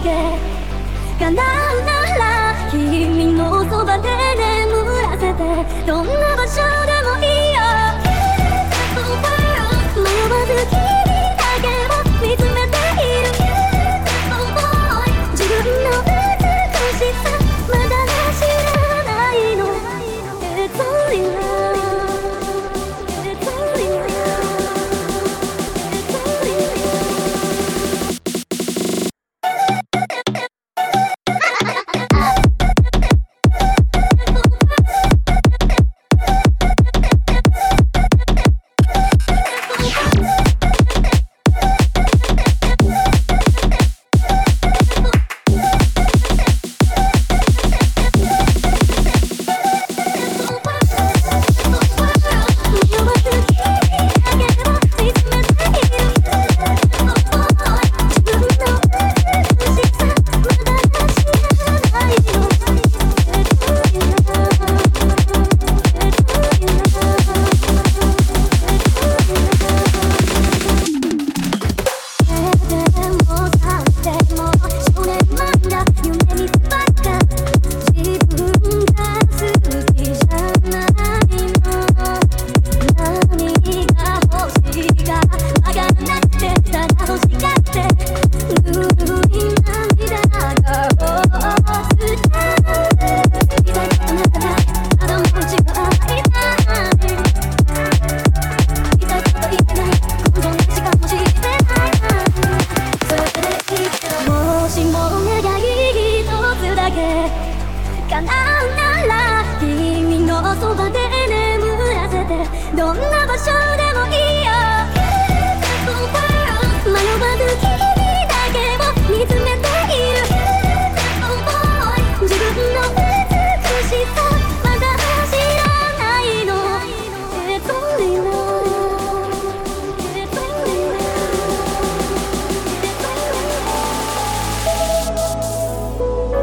け叶うなら君のそばで眠らせてどんな場所でもいいよ迷わず君だけを見つめている自分の美しさまだ知らないの It's only love It's only love It's only叶うなら君のそば